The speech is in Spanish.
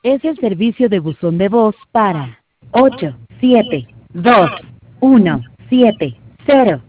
es el servicio de buzón de voz para 8721700.